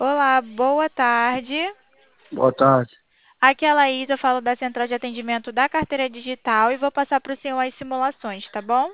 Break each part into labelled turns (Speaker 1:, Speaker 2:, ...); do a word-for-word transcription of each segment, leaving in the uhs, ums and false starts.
Speaker 1: Olá, boa tarde.
Speaker 2: Boa tarde.
Speaker 1: Aqui é a Laís, eu falo da Central de Atendimento da Carteira Digital e vou passar para o senhor as simulações, tá bom?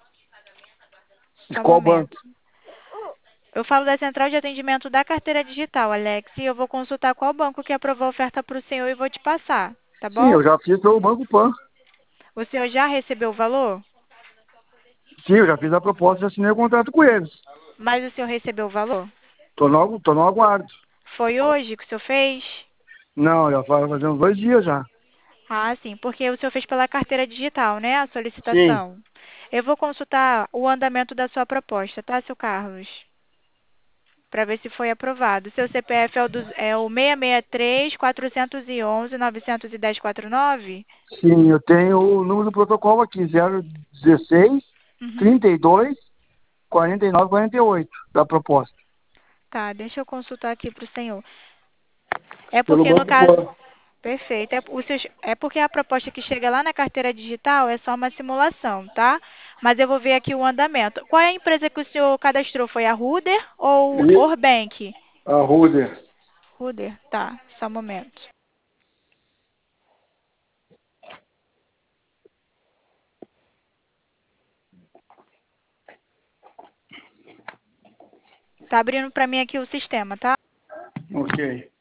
Speaker 2: De
Speaker 1: Só um
Speaker 2: qual banco?
Speaker 1: momento. Eu falo da Central de Atendimento da Carteira Digital, Alex, e eu vou consultar qual banco que aprovou a oferta para o senhor e vou te passar, tá
Speaker 2: Sim,
Speaker 1: bom?
Speaker 2: eu já fiz pelo Banco Pan.
Speaker 1: O senhor já recebeu o valor?
Speaker 2: Sim, eu já fiz a proposta e assinei o contrato com eles.
Speaker 1: Mas o senhor recebeu o valor?
Speaker 2: Tô no, tô no aguardo.
Speaker 1: Foi hoje que o senhor fez?
Speaker 2: Não, já faz fazer uns dois dias já.
Speaker 1: Ah, sim, porque o senhor fez pela carteira digital, né? A
Speaker 2: Sim.
Speaker 1: solicitação. Eu vou consultar o andamento da sua proposta, tá, seu Carlos? Para ver se foi aprovado. Seu C P F é o, dos, é o seis seis três, quatro um um, nove um zero quatro nove?
Speaker 2: Sim, eu tenho o número do protocolo aqui, zero dezesseis,
Speaker 1: Uhum.
Speaker 2: trinta e dois, quarenta e nove, quarenta e oito da proposta.
Speaker 1: Tá, deixa eu consultar aqui para o senhor. É
Speaker 2: Pelo
Speaker 1: porque, no
Speaker 2: Banco
Speaker 1: caso.
Speaker 2: Pan.
Speaker 1: Perfeito. É, o seu, é porque a proposta que chega lá na carteira digital é só uma simulação, tá? Mas eu vou ver aqui o andamento. Qual é a empresa que o senhor cadastrou? Foi a Ruder ou
Speaker 2: E
Speaker 1: Orbank?
Speaker 2: a Ruder.
Speaker 1: Ruder, tá. Só um momento. Tá abrindo para mim aqui o sistema, tá?
Speaker 2: Ok.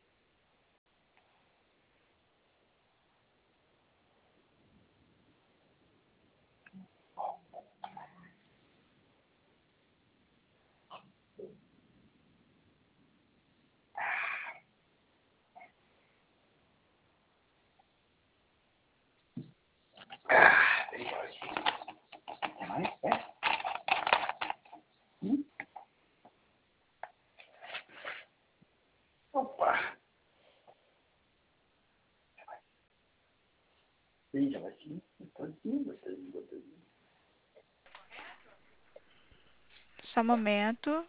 Speaker 2: Opa. Ih, já vai sim.
Speaker 1: Só um momento.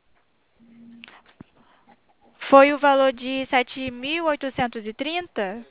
Speaker 1: Foi o valor de sete mil oitocentos e trinta?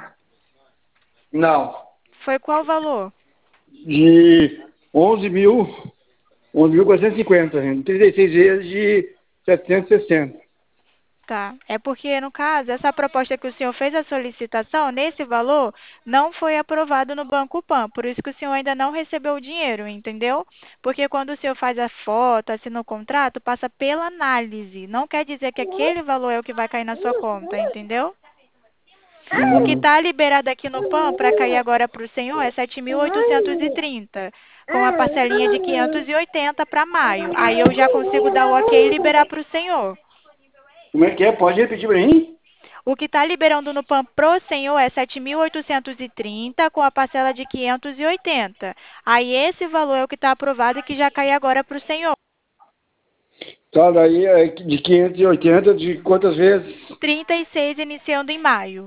Speaker 2: Não.
Speaker 1: Foi qual o valor?
Speaker 2: De onze mil, onze mil quatrocentos e cinquenta, trinta e seis vezes de setecentos e sessenta.
Speaker 1: Tá. É porque, no caso, essa proposta que o senhor fez a solicitação, nesse valor, não foi aprovado no Banco Pan. Por isso que o senhor ainda não recebeu o dinheiro, entendeu? Porque quando o senhor faz a foto, assina o contrato, passa pela análise. Não quer dizer que aquele valor é o que vai cair na sua conta, entendeu? O que
Speaker 2: Hum.
Speaker 1: está liberado aqui no Pan para cair agora para o senhor é sete mil oitocentos e trinta, com a parcelinha de quinhentos e oitenta para maio. Aí eu já consigo dar o ok e liberar para o senhor.
Speaker 2: Como é que é? Pode repetir para mim?
Speaker 1: O que está liberando no PAN pro senhor é sete mil oitocentos e trinta com a parcela de quinhentos e oitenta. Aí esse valor é o que está aprovado e que já cai agora para o senhor.
Speaker 2: Tá, daí é de quinhentos e oitenta de quantas vezes?
Speaker 1: trinta e seis iniciando em maio.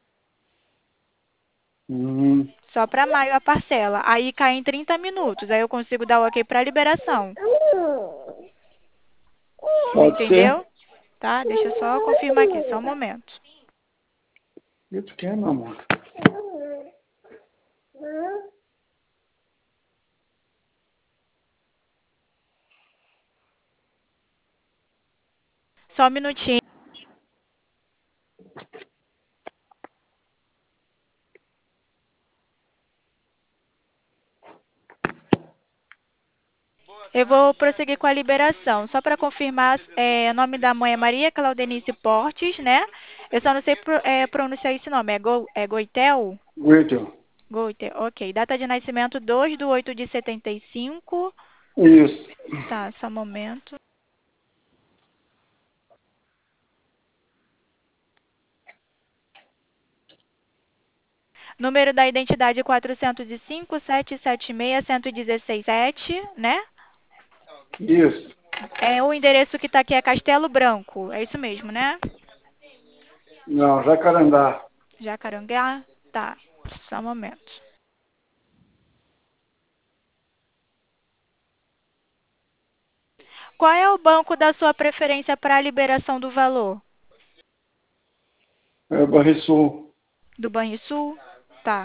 Speaker 2: Hum,
Speaker 1: Só para maio a parcela. Aí cai em trinta minutos. Aí eu consigo dar o ok para liberação.
Speaker 2: pode ser.
Speaker 1: Entendeu? Tá? Deixa eu só confirmar aqui, só um momento.
Speaker 2: E tu quer, meu amor?
Speaker 1: Só um minutinho. Eu vou prosseguir com a liberação. Só para confirmar, é, o nome da mãe é Maria Claudenice Portes, né? Eu só não sei pro- é, pronunciar esse nome. É, Go, é Goitel?
Speaker 2: Whittle.
Speaker 1: Goiter, ok. Data de nascimento dois de oito de setenta e cinco.
Speaker 2: Isso.
Speaker 1: Tá, só um momento. Número da identidade quatrocentos e cinco, setecentos e setenta e seis, cento e dezesseis, sete, né?
Speaker 2: Isso.
Speaker 1: É, o endereço que está aqui é Castelo Branco. É isso mesmo, né?
Speaker 2: Não, Jacarandá.
Speaker 1: Jacarandá? Tá, só um momento. Qual é o banco da sua preferência para a liberação do valor?
Speaker 2: É Banrisul.
Speaker 1: Do Banrisul? Tá.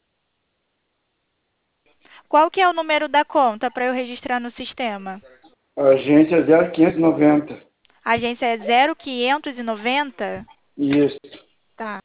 Speaker 1: Qual que é o número da conta para eu registrar no sistema?
Speaker 2: Agência zero quinhentos e noventa.
Speaker 1: A agência é zero quinhentos e noventa?
Speaker 2: Isso.
Speaker 1: Tá.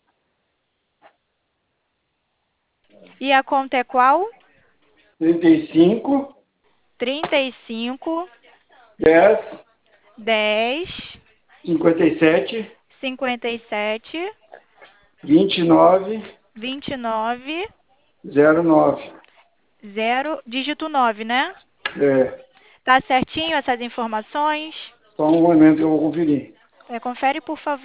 Speaker 1: E a conta é qual?
Speaker 2: trinta e cinco,
Speaker 1: trinta e cinco,
Speaker 2: dez,
Speaker 1: dez,
Speaker 2: cinquenta e sete,
Speaker 1: cinquenta e sete,
Speaker 2: vinte e nove,
Speaker 1: vinte e nove,
Speaker 2: zero nove.
Speaker 1: zero, dígito nove, né?
Speaker 2: É,
Speaker 1: Tá certinho essas informações?
Speaker 2: só um momento que eu vou conferir.
Speaker 1: É, confere, por favor.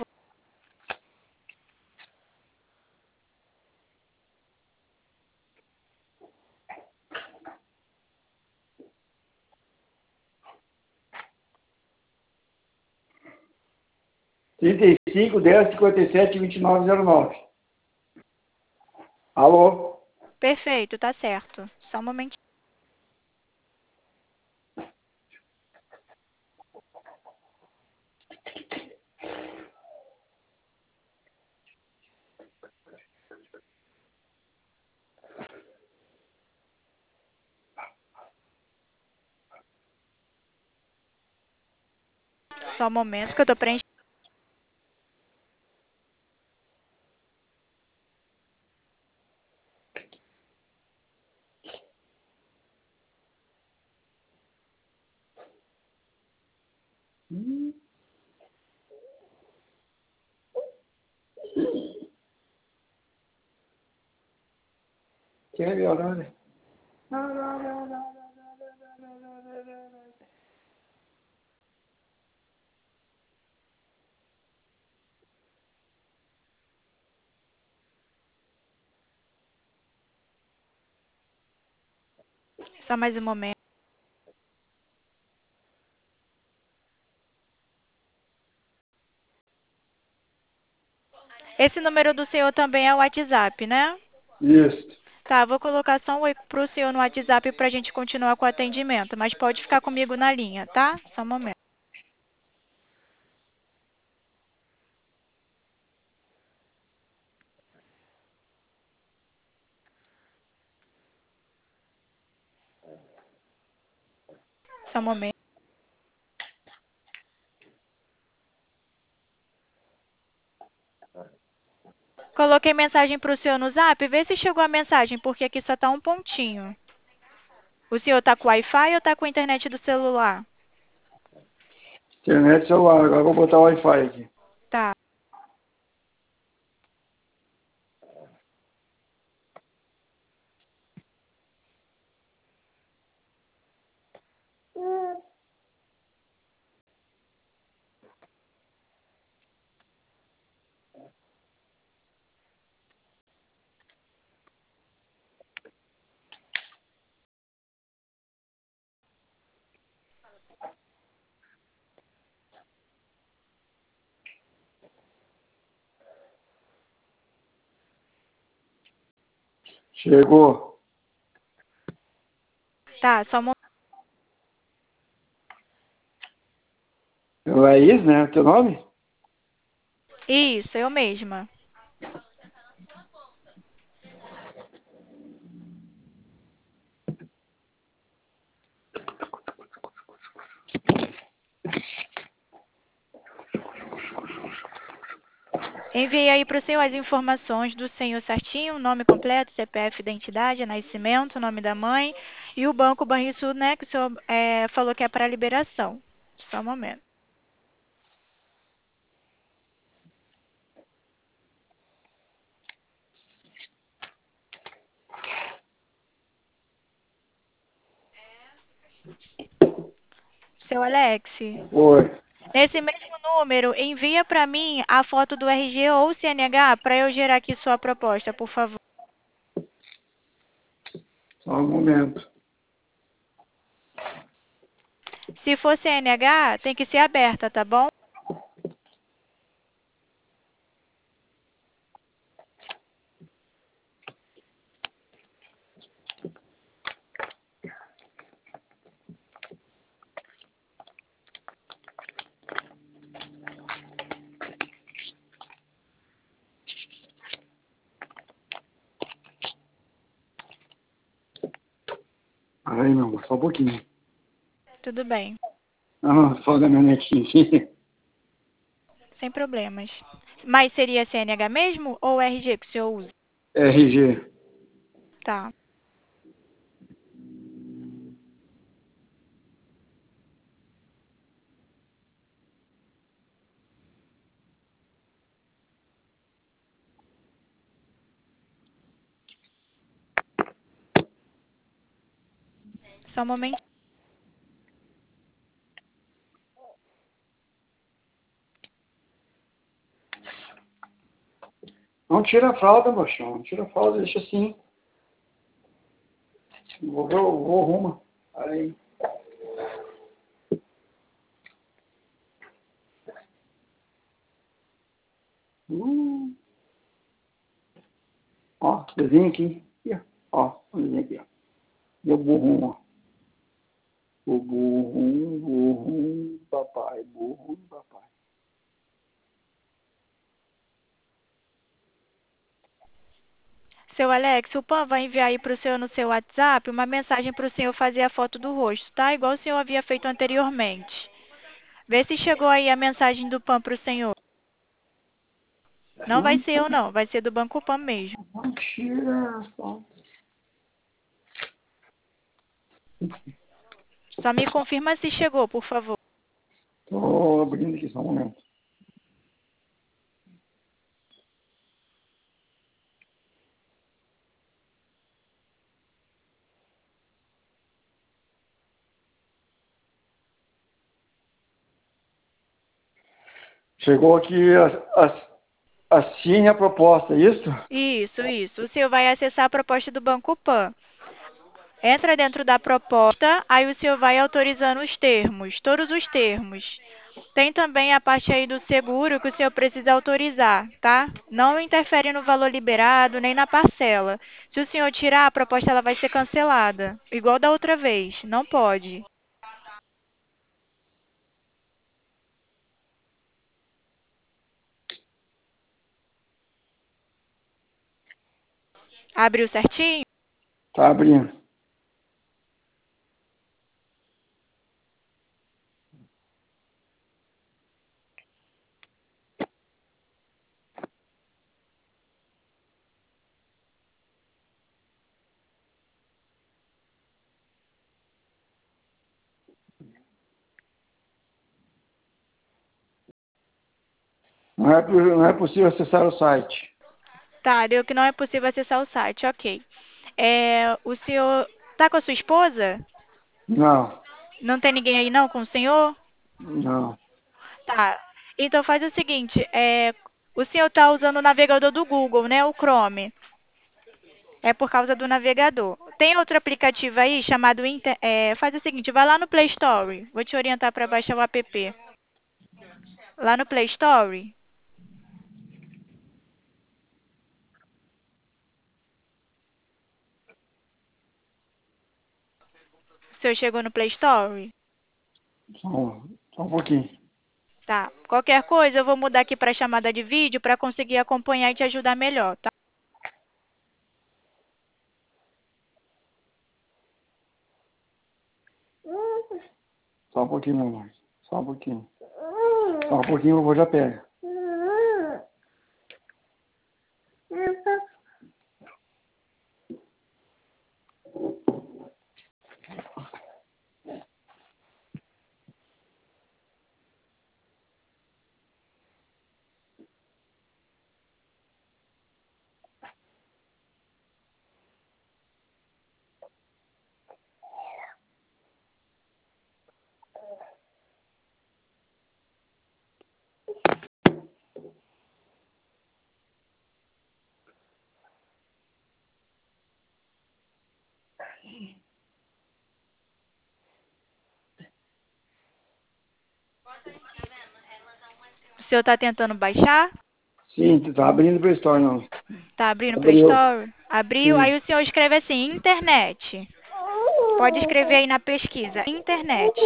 Speaker 2: trinta e cinco, dez, cinquenta e sete, vinte e nove, zero nove. Alô?
Speaker 1: Perfeito, tá certo. Só um momentinho. Só um momento que eu tô preenchendo.
Speaker 2: Hum, Quer melhorar, né?
Speaker 1: Só mais um momento. Esse número do senhor também é o WhatsApp, né?
Speaker 2: Isso.
Speaker 1: Tá, vou colocar só um oi pro senhor no WhatsApp pra gente continuar com o atendimento, mas pode ficar comigo na linha, tá? Só um momento. Só um momento. Coloquei mensagem pro senhor no Zap, vê se chegou a mensagem, porque aqui só tá um pontinho. O senhor tá com Wi-Fi ou tá com a internet do celular?
Speaker 2: Internet celular, agora eu vou botar o Wi-Fi aqui.
Speaker 1: Tá.
Speaker 2: Chegou.
Speaker 1: Tá, só um momento.
Speaker 2: Laís, né? Teu nome?
Speaker 1: Isso, eu mesma. Enviei aí para o senhor as informações do senhor certinho, nome completo, C P F, identidade, nascimento, nome da mãe e o Banco Banrisul, né, que o senhor é, falou que é para liberação. Só um momento. Seu Alex,
Speaker 2: Oi.
Speaker 1: nesse mesmo número, envia para mim a foto do R G ou C N H para eu gerar aqui sua proposta, por favor.
Speaker 2: Só um momento.
Speaker 1: Se for C N H, tem que ser aberta, tá bom?
Speaker 2: Aí, meu amor, só um pouquinho.
Speaker 1: Tudo bem.
Speaker 2: Ah, fala da minha netinha aqui.
Speaker 1: Sem problemas. Mas seria C N H mesmo ou R G que o senhor usa?
Speaker 2: R G.
Speaker 1: Tá. Só um momento.
Speaker 2: Não tira a fralda, mochão. Não tira a fralda, deixa assim. Vou, vou, vou arruma. Aí. Hum. Ó, desenho aqui. Aqui, ó. Ó, desenho aqui, ó. Meu burrum, ó. O burrum, burrum, papai. Burrum, papai.
Speaker 1: Seu Alex, o Pan vai enviar aí para o senhor no seu WhatsApp uma mensagem para o senhor fazer a foto do rosto, tá? Igual o senhor havia feito anteriormente. Vê se chegou aí a mensagem do Pan para o senhor. Não vai
Speaker 2: Não,
Speaker 1: ser eu não, vai ser do Banco Pan mesmo.
Speaker 2: não tira a fralda.
Speaker 1: Só me confirma se chegou, por favor.
Speaker 2: Tô abrindo aqui só um momento. Chegou aqui a, a, assine a proposta, é isso?
Speaker 1: Isso, isso. O senhor vai acessar a proposta do Banco Pan. Entra dentro da proposta, aí o senhor vai autorizando os termos, todos os termos. Tem também a parte aí do seguro que o senhor precisa autorizar, tá? Não interfere no valor liberado nem na parcela. Se o senhor tirar, a proposta ela vai ser cancelada, igual da outra vez. Não pode. Abriu certinho?
Speaker 2: Tá abrindo. Não é, não é possível acessar o site.
Speaker 1: Tá, deu que não é possível acessar o site, ok. É, o senhor tá com a sua esposa?
Speaker 2: Não,
Speaker 1: Não tem ninguém aí não com o senhor?
Speaker 2: não.
Speaker 1: Tá. Então faz o seguinte, é, o senhor está usando o navegador do Google, né? O Chrome. É por causa do navegador. Tem outro aplicativo aí chamado Inter, é, faz o seguinte, vai lá no Play Store. Vou te orientar para baixar o app. Lá no Play Store. O senhor chegou no Play Store?
Speaker 2: Só, um- só um pouquinho.
Speaker 1: Tá. Qualquer coisa eu vou mudar aqui para chamada de vídeo para conseguir acompanhar e te ajudar melhor, tá?
Speaker 2: Só um pouquinho, meu amor. Só um pouquinho. Só um pouquinho, eu vou já pega.
Speaker 1: O senhor está tentando baixar?
Speaker 2: Sim, tá abrindo para Store, não.
Speaker 1: Tá abrindo o Play
Speaker 2: Abriu.
Speaker 1: Store? Abriu,
Speaker 2: Sim.
Speaker 1: aí o senhor escreve assim, internet. Pode escrever aí na pesquisa, internet.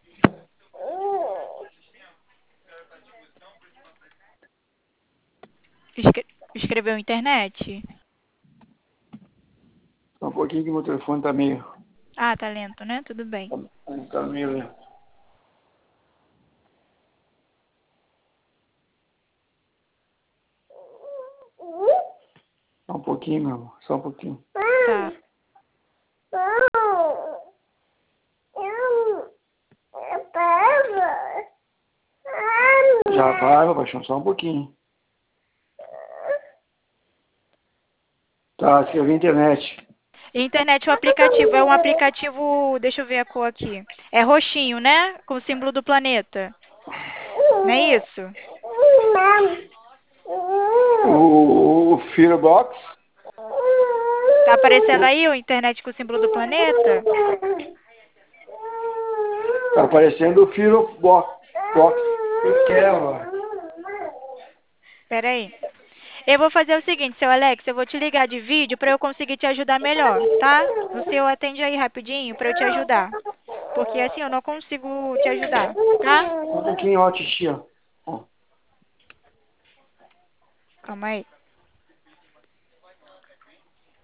Speaker 1: Escre- escreveu internet?
Speaker 2: Só um pouquinho que meu telefone tá meio...
Speaker 1: Ah, tá lento, né? Tudo bem.
Speaker 2: Aí tá meio lento. Só um pouquinho, meu amor. Só um pouquinho.
Speaker 1: Tá.
Speaker 2: Já vai, meu paixão. Só um pouquinho. Tá, escrevi internet.
Speaker 1: Internet, o aplicativo é um aplicativo, deixa eu ver a cor aqui. É roxinho, né? Com o símbolo do planeta. Não é isso?
Speaker 2: O, o Firebox.
Speaker 1: Tá aparecendo aí o internet com o símbolo do planeta?
Speaker 2: Tá aparecendo o Firebox. Box. Eu quero agora.
Speaker 1: Pera aí. Eu vou fazer o seguinte, seu Alex, eu vou te ligar de vídeo para eu conseguir te ajudar melhor, tá? No seu atende aí rapidinho para eu te ajudar. Porque assim eu não consigo te ajudar, tá?
Speaker 2: Um pouquinho, ó, titia. Ó.
Speaker 1: Calma aí.